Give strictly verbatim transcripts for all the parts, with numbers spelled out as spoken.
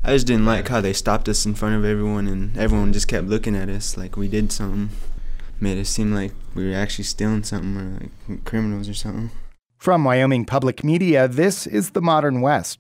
I just didn't like how they stopped us in front of everyone and everyone just kept looking at us like we did something. Made it seem like we were actually stealing something or like criminals or something. From Wyoming Public Media, this is The Modern West.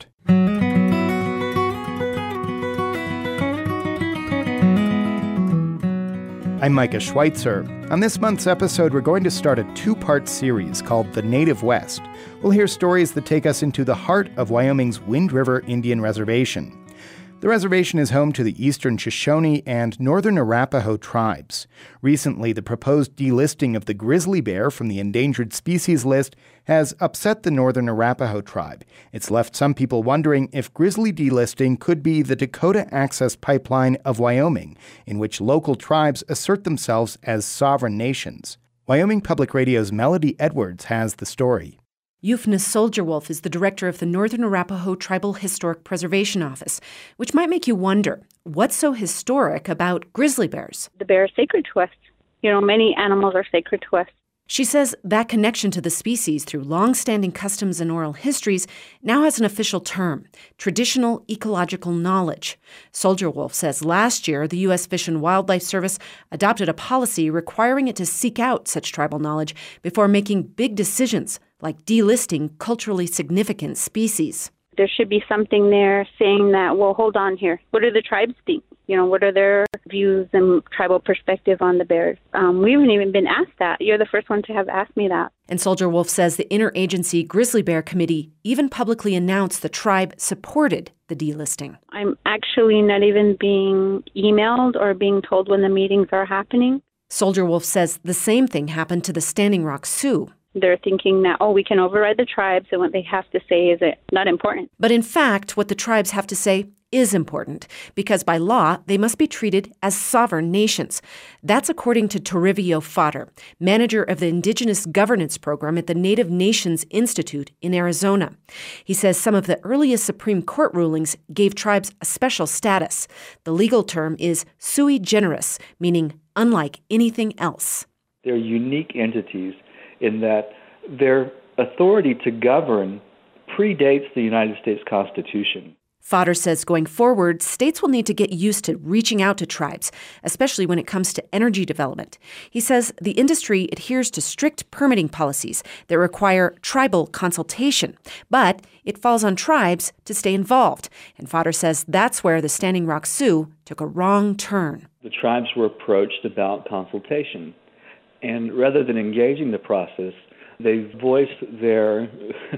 I'm Micah Schweitzer. On this month's episode, we're going to start a two-part series called The Native West. We'll hear stories that take us into the heart of Wyoming's Wind River Indian Reservation. The reservation is home to the Eastern Shoshone and Northern Arapaho tribes. Recently, the proposed delisting of the grizzly bear from the endangered species list has upset the Northern Arapaho tribe. It's left some people wondering if grizzly delisting could be the Dakota Access Pipeline of Wyoming, in which local tribes assert themselves as sovereign nations. Wyoming Public Radio's Melody Edwards has the story. Euphna Soldier Wolf is the director of the Northern Arapaho Tribal Historic Preservation Office, which might make you wonder, what's so historic about grizzly bears? The bear is sacred to us. You know, many animals are sacred to us. She says that connection to the species through long-standing customs and oral histories now has an official term, traditional ecological knowledge. Soldier Wolf says last year the U S Fish and Wildlife Service adopted a policy requiring it to seek out such tribal knowledge before making big decisions like delisting culturally significant species. There should be something there saying that, well, hold on here. What do the tribes think? You know, what are their views and tribal perspective on the bears? Um, we haven't even been asked that. You're the first one to have asked me that. And Soldier Wolf says the Interagency Grizzly Bear Committee even publicly announced the tribe supported the delisting. I'm actually not even being emailed or being told when the meetings are happening. Soldier Wolf says the same thing happened to the Standing Rock Sioux. They're thinking that, oh, we can override the tribes and what they have to say is not important. But in fact, what the tribes have to say is important, because by law, they must be treated as sovereign nations. That's according to Toribio Fodder, manager of the Indigenous Governance Program at the Native Nations Institute in Arizona. He says some of the earliest Supreme Court rulings gave tribes a special status. The legal term is sui generis, meaning unlike anything else. They're unique entities in that their authority to govern predates the United States Constitution. Fodder says going forward, states will need to get used to reaching out to tribes, especially when it comes to energy development. He says the industry adheres to strict permitting policies that require tribal consultation, but it falls on tribes to stay involved. And Fodder says that's where the Standing Rock Sioux took a wrong turn. The tribes were approached about consultation. And rather than engaging the process, they voiced their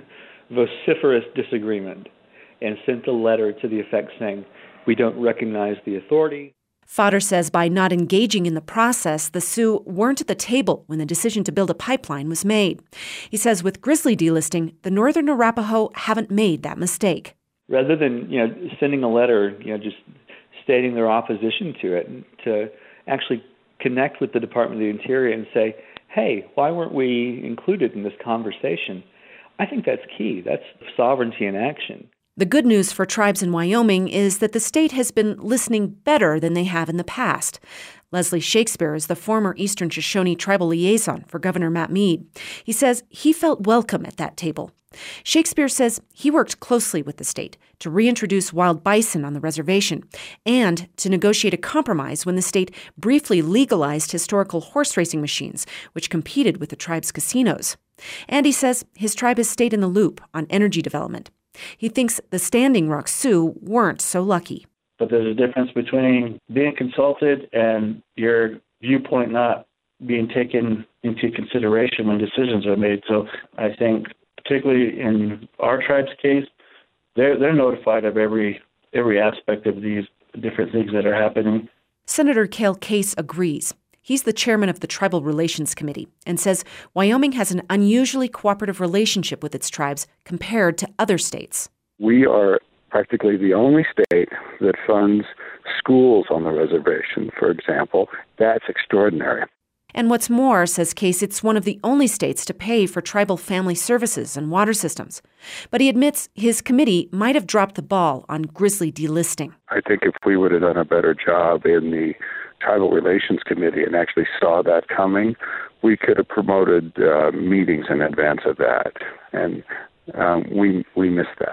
vociferous disagreement and sent a letter to the effect saying, we don't recognize the authority. Fodder says by not engaging in the process, the Sioux weren't at the table when the decision to build a pipeline was made. He says with grizzly delisting, the Northern Arapaho haven't made that mistake. Rather than, you know, sending a letter, you know, just stating their opposition to it, to actually connect with the Department of the Interior and say, hey, why weren't we included in this conversation? I think that's key. That's sovereignty in action. The good news for tribes in Wyoming is that the state has been listening better than they have in the past. Leslie Shakespeare is the former Eastern Shoshone tribal liaison for Governor Matt Mead. He says he felt welcome at that table. Shakespeare says he worked closely with the state to reintroduce wild bison on the reservation and to negotiate a compromise when the state briefly legalized historical horse racing machines, which competed with the tribe's casinos. And he says his tribe has stayed in the loop on energy development. He thinks the Standing Rock Sioux weren't so lucky. But there's a difference between being consulted and your viewpoint not being taken into consideration when decisions are made. So I think particularly in our tribe's case, they're they're notified of every every aspect of these different things that are happening. Senator Cale Case agrees. He's the chairman of the Tribal Relations Committee and says Wyoming has an unusually cooperative relationship with its tribes compared to other states. We are practically the only state that funds schools on the reservation, for example. That's extraordinary. And what's more, says Case, it's one of the only states to pay for tribal family services and water systems. But he admits his committee might have dropped the ball on grizzly delisting. I think if we would have done a better job in the Tribal Relations Committee and actually saw that coming, we could have promoted uh, meetings in advance of that. And um, we we missed that.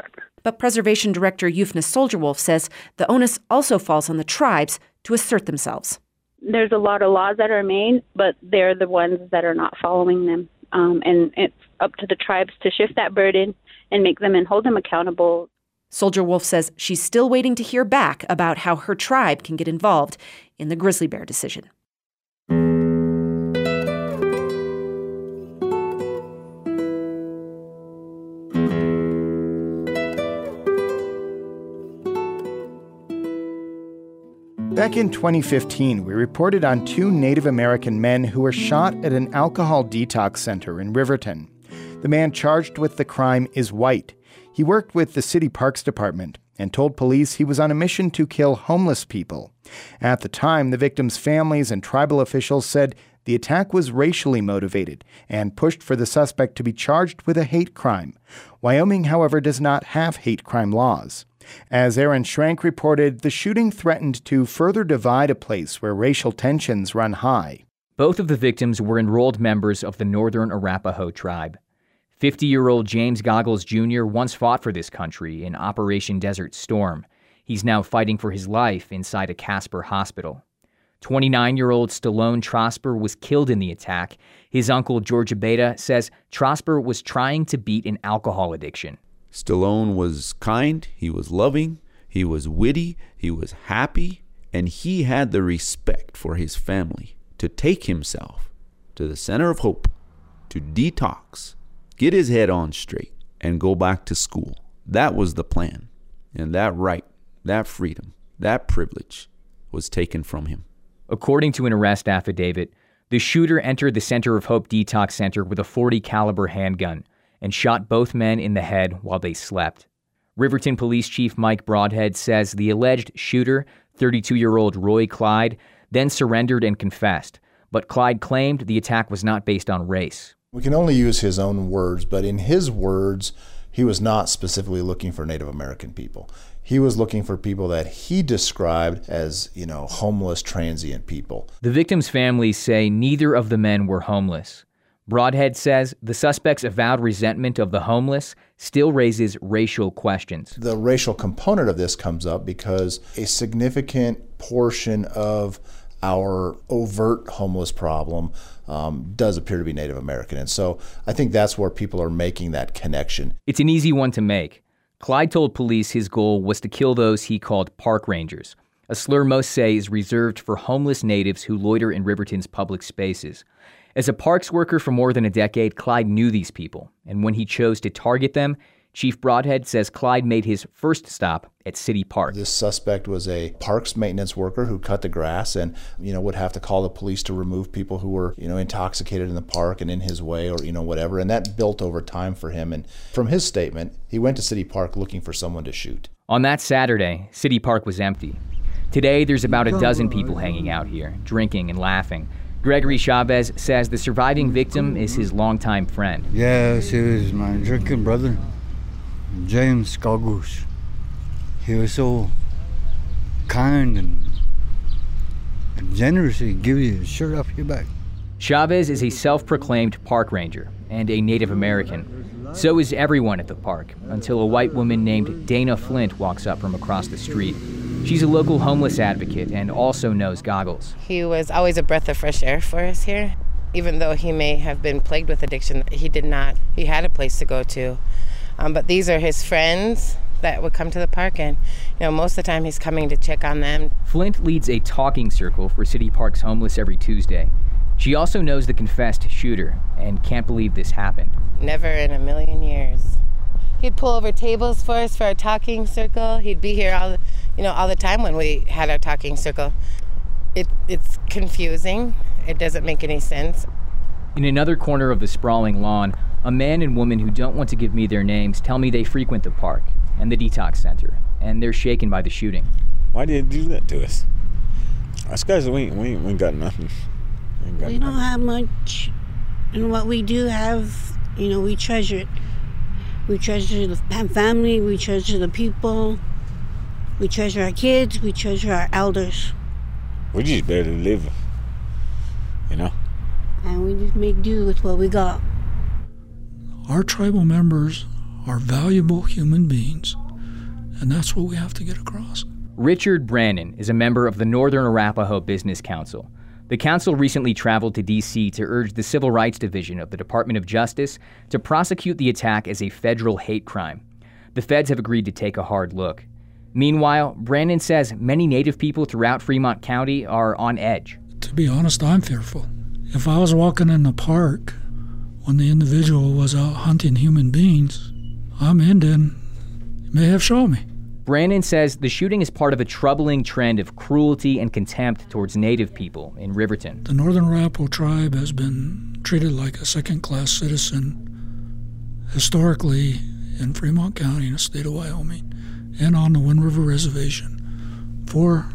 But Preservation Director Yufna Soldier-Wolf says the onus also falls on the tribes to assert themselves. There's a lot of laws that are made, but they're the ones that are not following them. Um, and it's up to the tribes to shift that burden and make them and hold them accountable. Soldier-Wolf says she's still waiting to hear back about how her tribe can get involved in the grizzly bear decision. Back in twenty fifteen, we reported on two Native American men who were shot at an alcohol detox center in Riverton. The man charged with the crime is white. He worked with the city parks department and told police he was on a mission to kill homeless people. At the time, the victims' families and tribal officials said the attack was racially motivated and pushed for the suspect to be charged with a hate crime. Wyoming, however, does not have hate crime laws. As Aaron Schrank reported, the shooting threatened to further divide a place where racial tensions run high. Both of the victims were enrolled members of the Northern Arapaho tribe. fifty-year-old James Goggles Junior once fought for this country in Operation Desert Storm. He's now fighting for his life inside a Casper hospital. twenty-nine-year-old Stallone Trosper was killed in the attack. His uncle, George Abeda, says Trosper was trying to beat an alcohol addiction. Stallone was kind, he was loving, he was witty, he was happy, and he had the respect for his family to take himself to the Center of Hope, to detox, get his head on straight, and go back to school. That was the plan. And that right, that freedom, that privilege was taken from him. According to an arrest affidavit, the shooter entered the Center of Hope Detox Center with a forty caliber handgun and shot both men in the head while they slept. Riverton Police Chief Mike Broadhead says the alleged shooter, thirty-two-year-old Roy Clyde, then surrendered and confessed, but Clyde claimed the attack was not based on race. We can only use his own words, but in his words, he was not specifically looking for Native American people. He was looking for people that he described as, you know, homeless, transient people. The victims' families say neither of the men were homeless. Broadhead says the suspect's avowed resentment of the homeless still raises racial questions. The racial component of this comes up because a significant portion of our overt homeless problem um, does appear to be Native American. And so I think that's where people are making that connection. It's an easy one to make. Clyde told police his goal was to kill those he called park rangers, a slur most say is reserved for homeless natives who loiter in Riverton's public spaces. As a parks worker for more than a decade, Clyde knew these people, and when he chose to target them, Chief Broadhead says Clyde made his first stop at City Park. This suspect was a parks maintenance worker who cut the grass and, you know, would have to call the police to remove people who were, you know, intoxicated in the park and in his way or, you know, whatever. And that built over time for him. And from his statement, he went to City Park looking for someone to shoot. On that Saturday, City Park was empty. Today, there's about a dozen people hanging out here, drinking and laughing. Gregory Chavez says the surviving victim is his longtime friend. Yes, he was my drinking brother, James Goggles. He was so kind and, and generous. He'd give you a shirt off your back. Chavez is a self-proclaimed park ranger and a Native American. So is everyone at the park, until a white woman named Dana Flint walks up from across the street. She's a local homeless advocate and also knows Goggles. He was always a breath of fresh air for us here. Even though he may have been plagued with addiction, he did not. He had a place to go to. Um, but these are his friends that would come to the park, and you know, most of the time he's coming to check on them. Flint leads a talking circle for City Park's homeless every Tuesday. She also knows the confessed shooter and can't believe this happened. Never in a million years. He'd pull over tables for us for our talking circle. He'd be here all the, you know, all the time when we had our talking circle. It, it's confusing. It doesn't make any sense. In another corner of the sprawling lawn, a man and woman who don't want to give me their names tell me they frequent the park and the detox center, and they're shaken by the shooting. Why did they do that to us? Us guys, we, we, we got nothing. We, got we don't nothing. have much, and what we do have, you know, we treasure it. We treasure the family, we treasure the people, we treasure our kids, we treasure our elders. We just barely live, you know? And we just make do with what we got. Our tribal members are valuable human beings And that's what we have to get across. Richard Brannon is a member of the Northern Arapaho Business Council. The council recently traveled to D C to urge the Civil Rights Division of the Department of Justice to prosecute the attack as a federal hate crime. The feds have agreed to take a hard look. Meanwhile, Brannon says many Native people throughout Fremont County are on edge. To be honest, I'm fearful. If I was walking in the park when the individual was out hunting human beings, I'm Indian, he may have shot me. Brannon says the shooting is part of a troubling trend of cruelty and contempt towards Native people in Riverton. The Northern Arapaho tribe has been treated like a second-class citizen historically in Fremont County in the state of Wyoming and on the Wind River Reservation for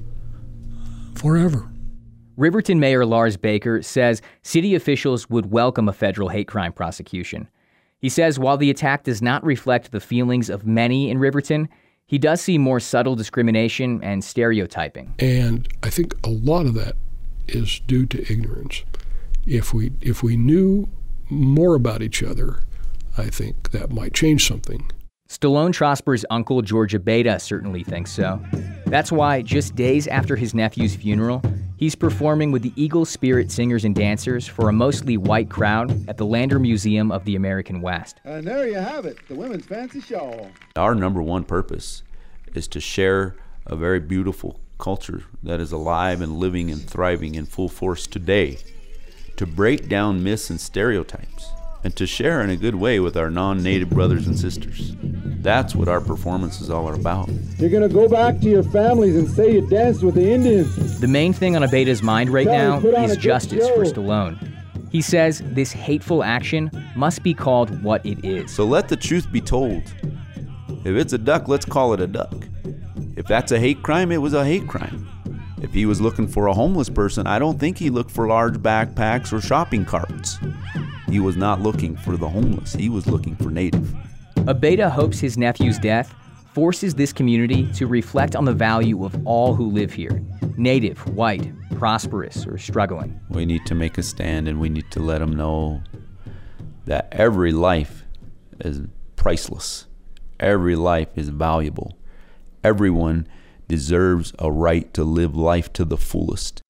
forever. Riverton Mayor Lars Baker says city officials would welcome a federal hate crime prosecution. He says while the attack does not reflect the feelings of many in Riverton, he does see more subtle discrimination and stereotyping. And I think a lot of that is due to ignorance. If we if we knew more about each other, I think that might change something. Stallone Trosper's uncle, George Abeyta, certainly thinks so. That's why, just days after his nephew's funeral, he's performing with the Eagle Spirit Singers and Dancers for a mostly white crowd at the Lander Museum of the American West. And there you have it, the Women's Fancy Show. Our number one purpose is to share a very beautiful culture that is alive and living and thriving in full force today, to break down myths and stereotypes, and to share in a good way with our non-native brothers and sisters. That's what our performance is all about. You're gonna go back to your families and say you danced with the Indians. The main thing on Abeyta's mind right now Tell is justice show. for Stallone. He says this hateful action must be called what it is. So let the truth be told. If it's a duck, let's call it a duck. If that's a hate crime, it was a hate crime. If he was looking for a homeless person, I don't think he looked for large backpacks or shopping carts. He was not looking for the homeless. He was looking for Native. Abeyta hopes his nephew's death forces this community to reflect on the value of all who live here, Native, white, prosperous, or struggling. We need to make a stand, and we need to let them know that every life is priceless. Every life is valuable. Everyone deserves a right to live life to the fullest.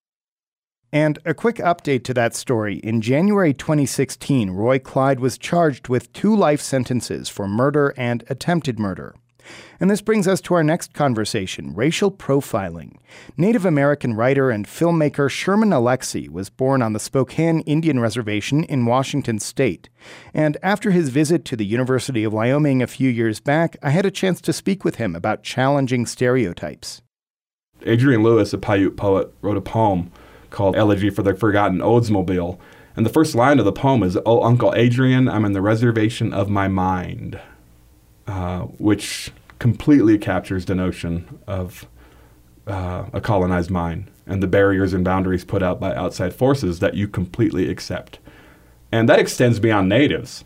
And a quick update to that story. In January twenty sixteen, Roy Clyde was charged with two life sentences for murder and attempted murder. And this brings us to our next conversation, racial profiling. Native American writer and filmmaker Sherman Alexie was born on the Spokane Indian Reservation in Washington state. And after his visit to the University of Wyoming a few years back, I had a chance to speak with him about challenging stereotypes. Adrian Lewis, a Paiute poet, wrote a poem called Elegy for the Forgotten Oldsmobile. And the first line of the poem is, "Oh, Uncle Adrian, I'm in the reservation of my mind," uh, which completely captures the notion of uh, a colonized mind and the barriers and boundaries put out by outside forces that you completely accept. And that extends beyond natives.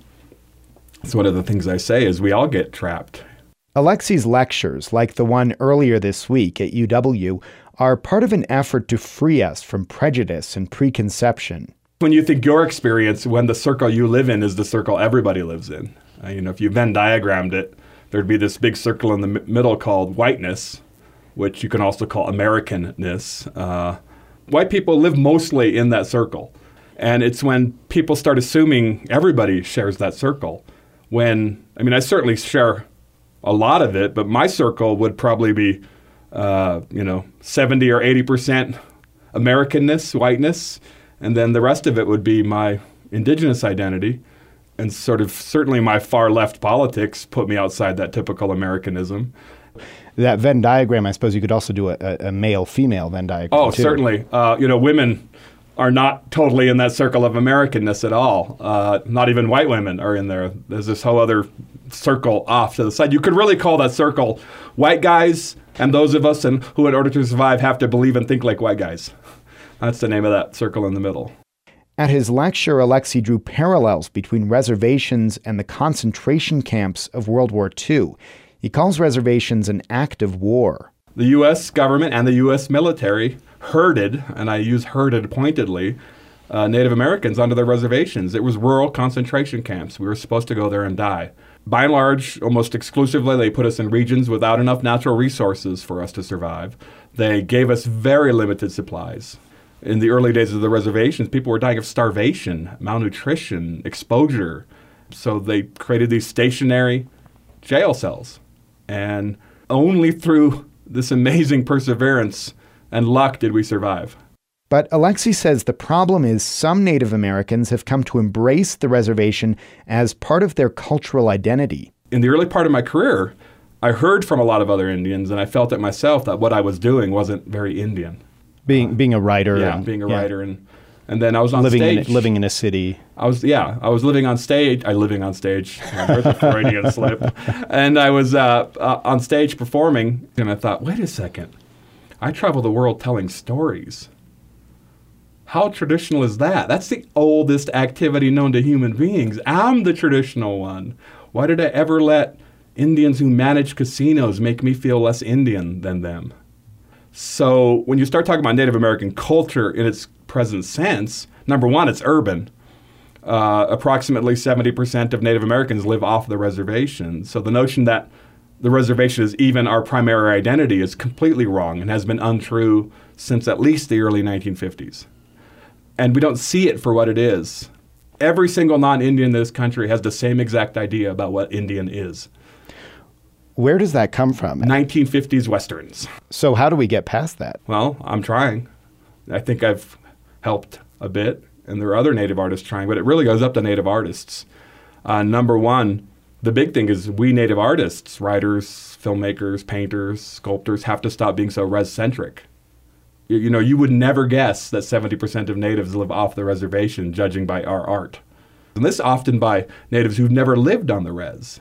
So one of the things I say is we all get trapped. Alexie's lectures, like the one earlier this week at U W, are part of an effort to free us from prejudice and preconception. When you think your experience, when the circle you live in is the circle everybody lives in, uh, you know, if you Venn diagrammed it, there'd be this big circle in the m- middle called whiteness, which you can also call Americanness. Uh, white people live mostly in that circle. And it's when people start assuming everybody shares that circle. When, I mean, I certainly share a lot of it, but my circle would probably be, uh, you know, seventy or eighty percent Americanness, whiteness, and then the rest of it would be my indigenous identity. And sort of certainly my far left politics put me outside that typical Americanism. That Venn diagram, I suppose you could also do a, a male-female Venn diagram. Oh, too. Certainly. Uh, you know, women are not totally in that circle of Americanness at all. Uh, not even white women are in there. There's this whole other circle off to the side. You could really call that circle white guys and those of us and who, in order to survive, have to believe and think like white guys. That's the name of that circle in the middle. At his lecture, Alexie drew parallels between reservations and the concentration camps of World War Two. He calls reservations an act of war. The U S government and the U S military herded, and I use herded pointedly, uh, Native Americans onto their reservations. It was rural concentration camps. We were supposed to go there and die. By and large, almost exclusively, they put us in regions without enough natural resources for us to survive. They gave us very limited supplies. In the early days of the reservations, people were dying of starvation, malnutrition, exposure. So they created these stationary jail cells. And only through this amazing perseverance and luck did we survive. But Alexei says the problem is some Native Americans have come to embrace the reservation as part of their cultural identity. In the early part of my career, I heard from a lot of other Indians, and I felt it myself that what I was doing wasn't very Indian. Being being a writer. Yeah, and, being a yeah. writer. And, and then I was on living stage. In, living in a city. I was, yeah, I was living on stage. I living on stage. There's a Freudian slip. And I was uh, uh, on stage performing, and I thought, wait a second. I travel the world telling stories. How traditional is that? That's the oldest activity known to human beings. I'm the traditional one. Why did I ever let Indians who manage casinos make me feel less Indian than them? So when you start talking about Native American culture in its present sense, number one, it's urban. Uh, approximately seventy percent of Native Americans live off the reservation. So the notion that the reservation is even our primary identity is completely wrong and has been untrue since at least the early nineteen fifties. And we don't see it for what it is. Every single non-Indian in this country has the same exact idea about what Indian is. Where does that come from? nineteen fifties Westerns. So how do we get past that? Well, I'm trying. I think I've helped a bit, and there are other Native artists trying, but it really goes up to Native artists. Uh, number one, the big thing is we Native artists, writers, filmmakers, painters, sculptors, have to stop being so res-centric. You, you know, you would never guess that seventy percent of Natives live off the reservation, judging by our art. And this often by Natives who've never lived on the res.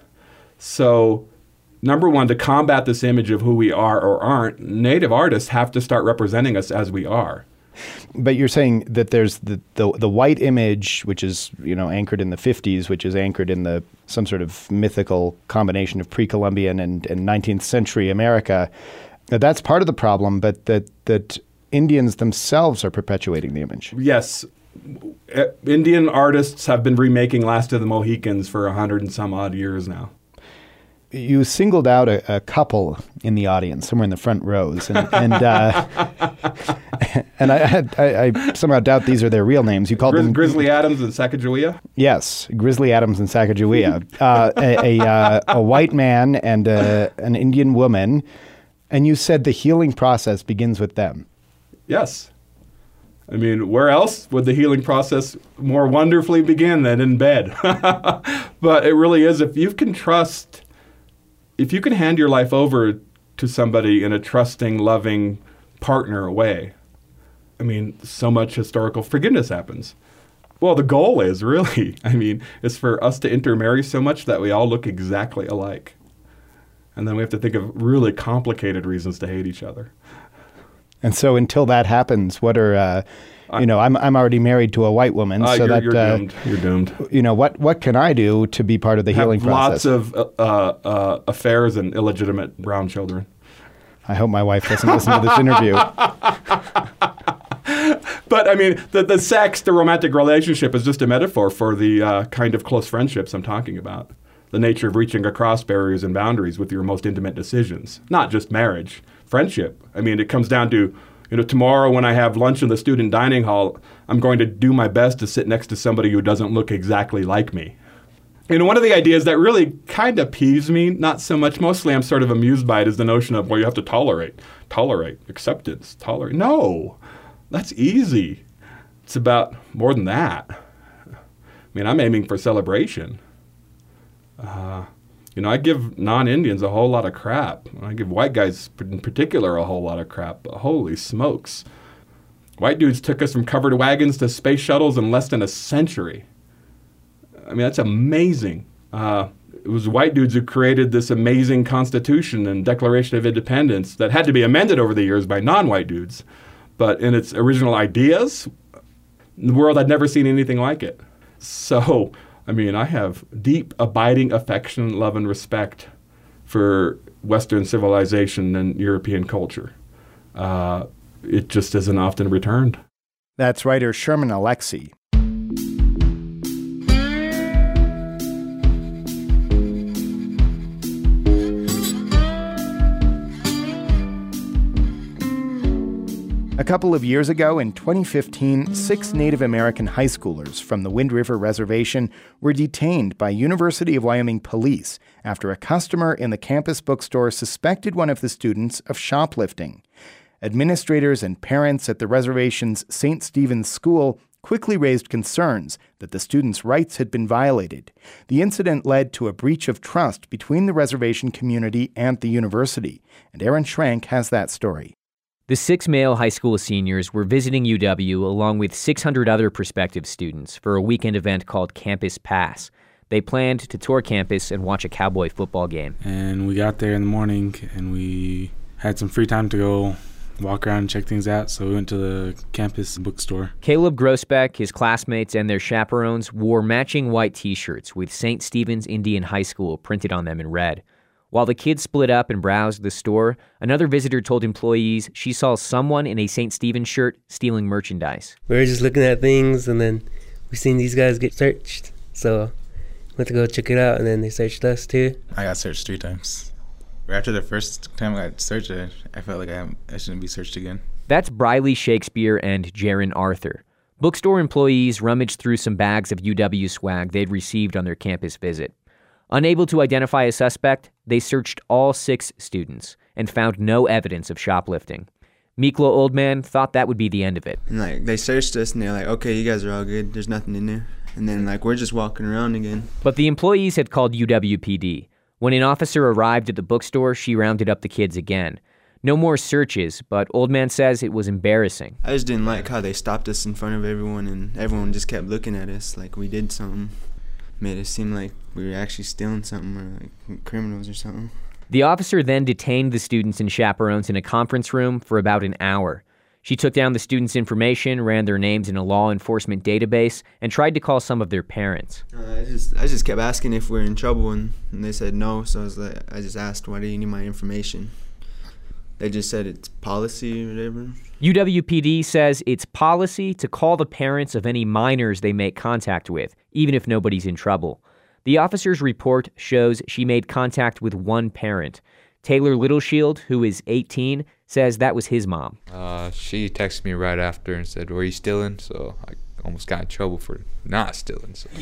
So, number one, to combat this image of who we are or aren't, Native artists have to start representing us as we are. But you're saying that there's the, the the white image, which is, you know, anchored in the fifties, which is anchored in the some sort of mythical combination of pre-Columbian and, and nineteenth century America. That's part of the problem, but that that Indians themselves are perpetuating the image. Yes. Indian artists have been remaking Last of the Mohicans for a hundred and some odd years now. You singled out a, a couple in the audience, somewhere in the front rows, and and, uh, and I, had, I, I somehow doubt these are their real names. You called Gris- them Grizzly Adams and Sacagawea? Yes, Grizzly Adams and Sacagawea. uh, a a, uh, a white man and a, an Indian woman, and you said the healing process begins with them. Yes. I mean, where else would the healing process more wonderfully begin than in bed? But it really is. If you can trust, if you can hand your life over to somebody in a trusting, loving partner way, I mean, so much historical forgiveness happens. Well, the goal is really, I mean, is for us to intermarry so much that we all look exactly alike. And then we have to think of really complicated reasons to hate each other. And so until that happens, what are, uh, you know, I'm I'm already married to a white woman, Uh, so you're, that you're uh, doomed. You're doomed. You know, what what can I do to be part of the Have healing process? lots of uh, uh, affairs and illegitimate brown children. I hope my wife doesn't listen to this interview. But I mean, the the sex, the romantic relationship, is just a metaphor for the uh, kind of close friendships I'm talking about. The nature of reaching across barriers and boundaries with your most intimate decisions, not just marriage, friendship. I mean, it comes down to, you know, tomorrow when I have lunch in the student dining hall, I'm going to do my best to sit next to somebody who doesn't look exactly like me. And one of the ideas that really kind of peeves me, not so much, mostly I'm sort of amused by it, is the notion of, well, you have to tolerate, tolerate, acceptance, tolerate. No, that's easy. It's about more than that. I mean, I'm aiming for celebration. Uh, you know, I give non-Indians a whole lot of crap. I give white guys in particular a whole lot of crap. But holy smokes. White dudes took us from covered wagons to space shuttles in less than a century. I mean, that's amazing. Uh, it was white dudes who created this amazing Constitution and Declaration of Independence that had to be amended over the years by non-white dudes. But in its original ideas, in the world had never seen anything like it. So, I mean, I have deep, abiding affection, love, and respect for Western civilization and European culture. Uh, it just isn't often returned. That's writer Sherman Alexie. A couple of years ago, in twenty fifteen, six Native American high schoolers from the Wind River Reservation were detained by University of Wyoming police after a customer in the campus bookstore suspected one of the students of shoplifting. Administrators and parents at the reservation's Saint Stephen's School quickly raised concerns that the students' rights had been violated. The incident led to a breach of trust between the reservation community and the university, and Aaron Schrank has that story. The six male high school seniors were visiting U W along with six hundred other prospective students for a weekend event called Campus Pass. They planned to tour campus and watch a Cowboy football game. And we got there in the morning, and we had some free time to go walk around and check things out, so we went to the campus bookstore. Caleb Grossbeck, his classmates, and their chaperones wore matching white T-shirts with Saint Stephen's Indian High School printed on them in red. While the kids split up and browsed the store, another visitor told employees she saw someone in a Saint Stephen's shirt stealing merchandise. We were just looking at things, and then we seen these guys get searched, so we went to go check it out, and then they searched us too. I got searched three times. After the first time I got searched, I felt like I, I shouldn't be searched again. That's Briley Shakespeare and Jaron Arthur. Bookstore employees rummaged through some bags of U W swag they'd received on their campus visit. Unable to identify a suspect, they searched all six students and found no evidence of shoplifting. Miklo Oldman thought that would be the end of it. And like they searched us and they're like, okay, you guys are all good. There's nothing in there. And then like we're just walking around again. But the employees had called U W P D. When an officer arrived at the bookstore, she rounded up the kids again. No more searches, but Oldman says it was embarrassing. I just didn't like how they stopped us in front of everyone and everyone just kept looking at us like we did something. Made it seem like we were actually stealing something or like criminals or something. The officer then detained the students and chaperones in a conference room for about an hour. She took down the students' information, ran their names in a law enforcement database, and tried to call some of their parents. Uh, I just I just kept asking if we were in trouble, and, and they said no, so I was like, I just asked, why do you need my information? They just said it's policy or whatever. U W P D says it's policy to call the parents of any minors they make contact with, even if nobody's in trouble. The officer's report shows she made contact with one parent. Taylor Littleshield, who is eighteen, says that was his mom. Uh, she texted me right after and said, were you stealing? So I almost got in trouble for not stealing. So.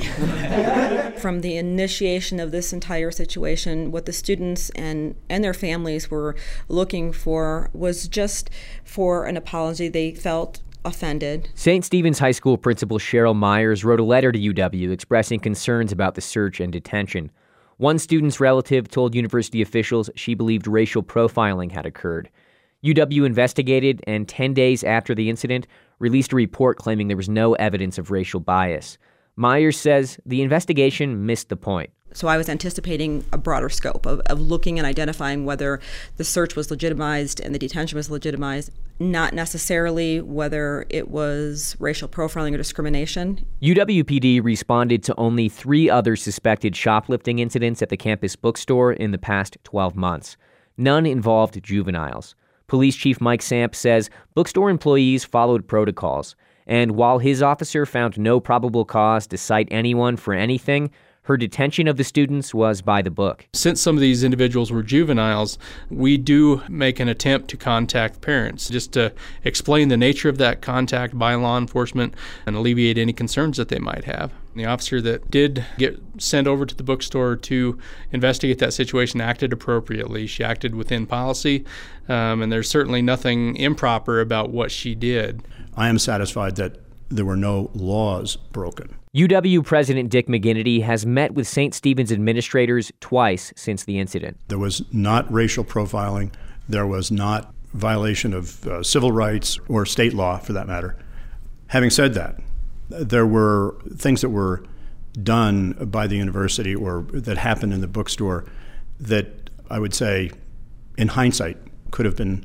From the initiation of this entire situation, what the students and, and their families were looking for was just for an apology. They felt offended. Saint Stephen's High School principal Cheryl Myers wrote a letter to U W expressing concerns about the search and detention. One student's relative told university officials she believed racial profiling had occurred. U W investigated and ten days after the incident released a report claiming there was no evidence of racial bias. Myers says the investigation missed the point. So I was anticipating a broader scope of, of looking and identifying whether the search was legitimized and the detention was legitimized, not necessarily whether it was racial profiling or discrimination. U W P D responded to only three other suspected shoplifting incidents at the campus bookstore in the past twelve months. None involved juveniles. Police Chief Mike Samp says bookstore employees followed protocols, and while his officer found no probable cause to cite anyone for anything, her detention of the students was by the book. Since some of these individuals were juveniles, we do make an attempt to contact parents just to explain the nature of that contact by law enforcement and alleviate any concerns that they might have. The officer that did get sent over to the bookstore to investigate that situation acted appropriately. She acted within policy, um, and there's certainly nothing improper about what she did. I am satisfied that there were no laws broken. U W President Dick McGinnity has met with Saint Stephen's administrators twice since the incident. There was not racial profiling. There was not violation of uh, civil rights or state law, for that matter. Having said that, there were things that were done by the university or that happened in the bookstore that I would say, in hindsight, could have been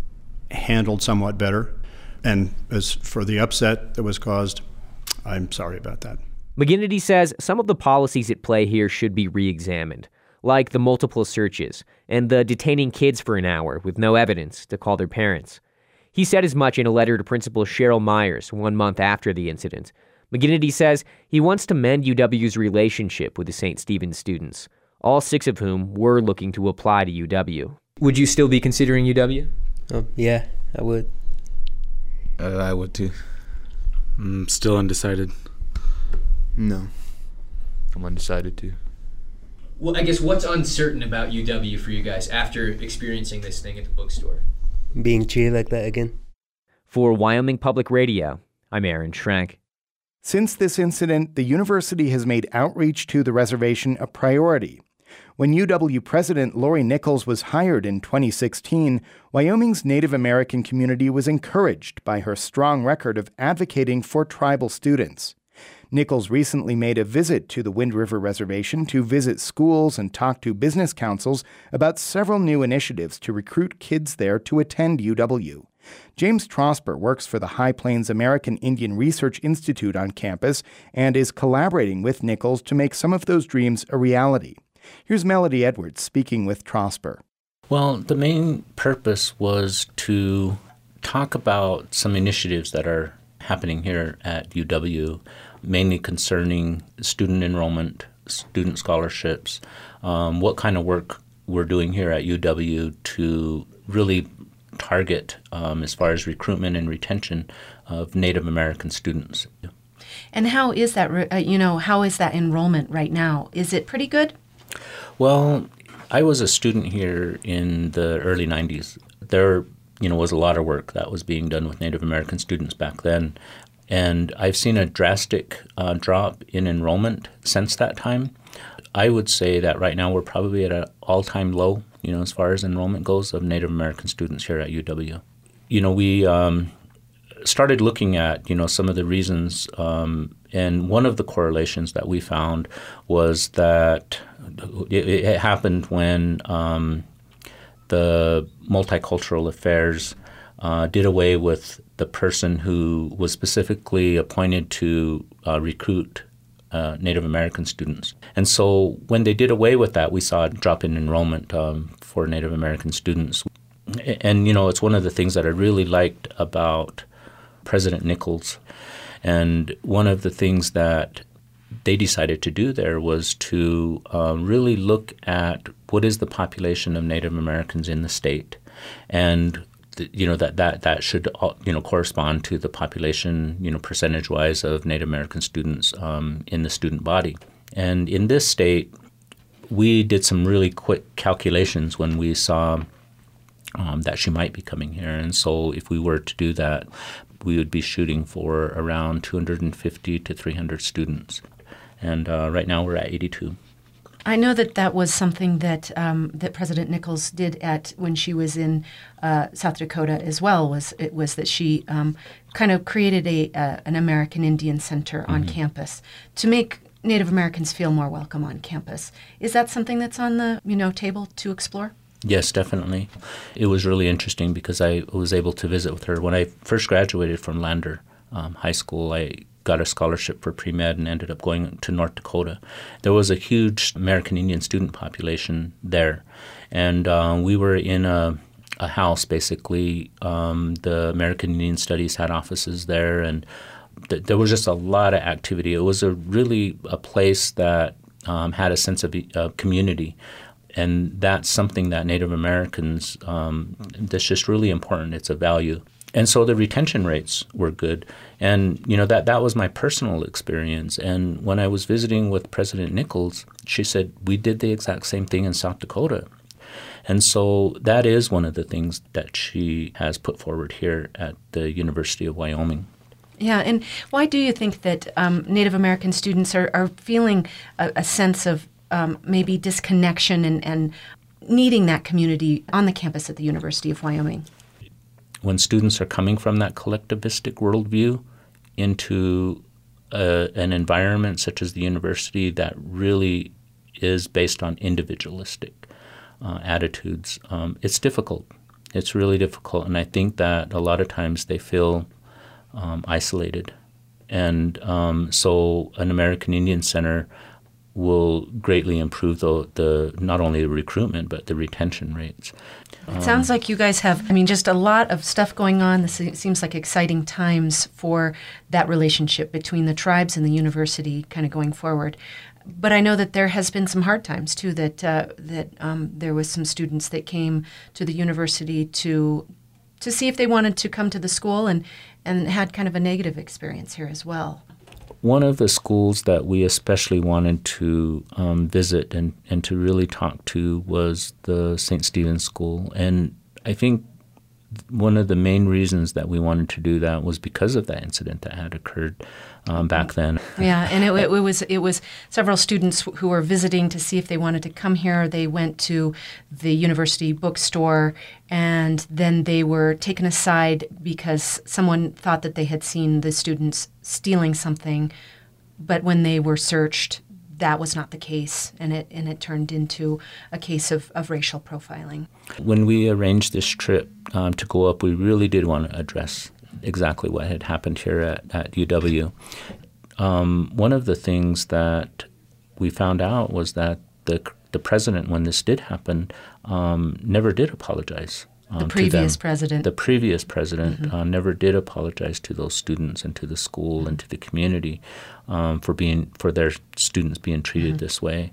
handled somewhat better. And as for the upset that was caused, I'm sorry about that. McGinnity says some of the policies at play here should be re-examined, like the multiple searches and the detaining kids for an hour with no evidence to call their parents. He said as much in a letter to Principal Cheryl Myers one month after the incident. McGinnity says he wants to mend U W's relationship with the Saint Stephen's students, all six of whom were looking to apply to U W. Would you still be considering U W? Oh, yeah, I would. Uh, I would too. I'm still undecided. No. I'm undecided too. Well, I guess what's uncertain about U W for you guys after experiencing this thing at the bookstore? Being treated like that again. For Wyoming Public Radio, I'm Aaron Schrank. Since this incident, the university has made outreach to the reservation a priority. When U W President Lori Nichols was hired in twenty sixteen, Wyoming's Native American community was encouraged by her strong record of advocating for tribal students. Nichols recently made a visit to the Wind River Reservation to visit schools and talk to business councils about several new initiatives to recruit kids there to attend U W. James Trosper works for the High Plains American Indian Research Institute on campus and is collaborating with Nichols to make some of those dreams a reality. Here's Melody Edwards speaking with Trosper. Well, the main purpose was to talk about some initiatives that are happening here at U W, mainly concerning student enrollment, student scholarships, um, what kind of work we're doing here at U W to really target um, as far as recruitment and retention of Native American students. And how is that, uh, you know, how is that enrollment right now? Is it pretty good? Well, I was a student here in the early nineties. There, you know, was a lot of work that was being done with Native American students back then. And I've seen a drastic uh, drop in enrollment since that time. I would say that right now we're probably at an all-time low, you know, as far as enrollment goes of Native American students here at U W. You know, we um, started looking at, you know, some of the reasons, um, and one of the correlations that we found was that it, it happened when um, the Multicultural Affairs uh, did away with the person who was specifically appointed to uh, recruit uh, Native American students. And so when they did away with that, we saw a drop in enrollment um, for Native American students. And, you know, it's one of the things that I really liked about President Nichols. And one of the things that they decided to do there was to uh, really look at what is the population of Native Americans in the state, and the, you know that, that that should you know correspond to the population, you know percentage-wise of Native American students um, in the student body. And in this state, we did some really quick calculations when we saw um, that she might be coming here, and so if we were to do that, we would be shooting for around two hundred fifty to three hundred students. And uh, right now we're at eighty-two. I know that that was something that um, that President Nichols did at when she was in uh, South Dakota as well. Was it was that she um, kind of created a uh, an American Indian Center on mm-hmm. campus to make Native Americans feel more welcome on campus. Is that something that's on the you know table to explore? Yes, definitely. It was really interesting because I was able to visit with her when I first graduated from Lander um, High School. I got a scholarship for pre-med and ended up going to North Dakota. There was a huge American Indian student population there, and uh, we were in a, a house, basically. Um, the American Indian Studies had offices there, and th- there was just a lot of activity. It was a really a place that um, had a sense of uh, community, and that's something that Native Americans, um, that's just really important. It's a value. And so the retention rates were good. And, you know, that, that was my personal experience. And when I was visiting with President Nichols, she said, we did the exact same thing in South Dakota. And so that is one of the things that she has put forward here at the University of Wyoming. Yeah, and why do you think that um, Native American students are, are feeling a, a sense of um, maybe disconnection and, and needing that community on the campus at the University of Wyoming? When students are coming from that collectivistic worldview into a, an environment such as the university that really is based on individualistic uh, attitudes, um, it's difficult. It's really difficult, and I think that a lot of times they feel um, isolated. And um, so an American Indian Center will greatly improve the, the not only the recruitment but the retention rates. It sounds like you guys have, I mean, just a lot of stuff going on. This seems like exciting times for that relationship between the tribes and the university kind of going forward. But I know that there has been some hard times, too, that uh, that um, there was some students that came to the university to to see if they wanted to come to the school, and, and had kind of a negative experience here as well. One of the schools that we especially wanted to um, visit and, and to really talk to was the Saint Stephen's School. And I think one of the main reasons that we wanted to do that was because of that incident that had occurred um, back then. Yeah, and it, it was it was several students who were visiting to see if they wanted to come here. They went to the university bookstore, and then they were taken aside because someone thought that they had seen the students stealing something, but when they were searched, that was not the case, and it and it turned into a case of, of racial profiling. When we arranged this trip um, to go up, we really did want to address exactly what had happened here at, at U W. Um, one of the things that we found out was that the the president, when this did happen, um, never did apologize. Um, the previous to them. president. The previous president Mm-hmm. uh, never did apologize to those students and to the school and to the community um, for being for their students being treated Mm-hmm. this way.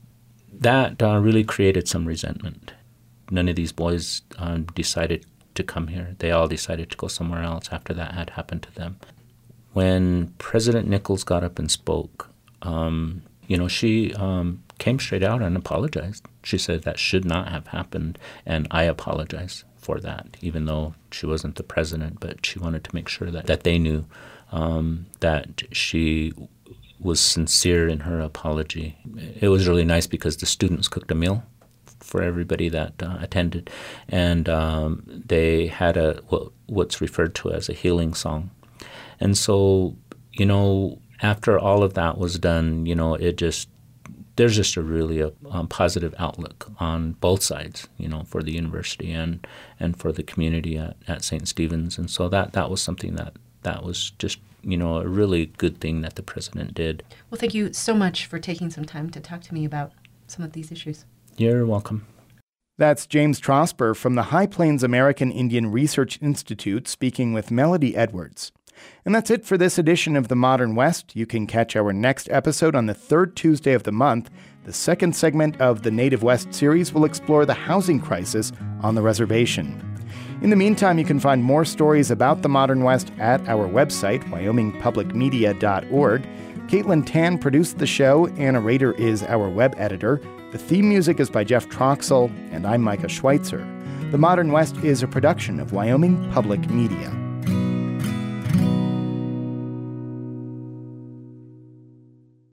That uh, really created some resentment. None of these boys um, decided to come here. They all decided to go somewhere else after that had happened to them. When President Nichols got up and spoke, um, you know, she um, came straight out and apologized. She said that should not have happened, and I apologize for that, even though she wasn't the president, but she wanted to make sure that, that they knew um, that she was sincere in her apology. It was really nice because the students cooked a meal for everybody that uh, attended, and um, they had a what, what's referred to as a healing song. And so, you know, after all of that was done, you know, it just there's just a really a, um, positive outlook on both sides, you know, for the university and and for the community at, at Saint Stephen's. And so that that was something that that was just, you know, a really good thing that the president did. Well, thank you so much for taking some time to talk to me about some of these issues. You're welcome. That's James Trosper from the High Plains American Indian Research Institute speaking with Melody Edwards. And that's it for this edition of The Modern West. You can catch our next episode on the third Tuesday of the month. The second segment of the Native West series will explore the housing crisis on the reservation. In the meantime, you can find more stories about the Modern West at our website, wyoming public media dot org. Caitlin Tan produced the show. Anna Rader is our web editor. The theme music is by Jeff Troxel, and I'm Micah Schweitzer. The Modern West is a production of Wyoming Public Media.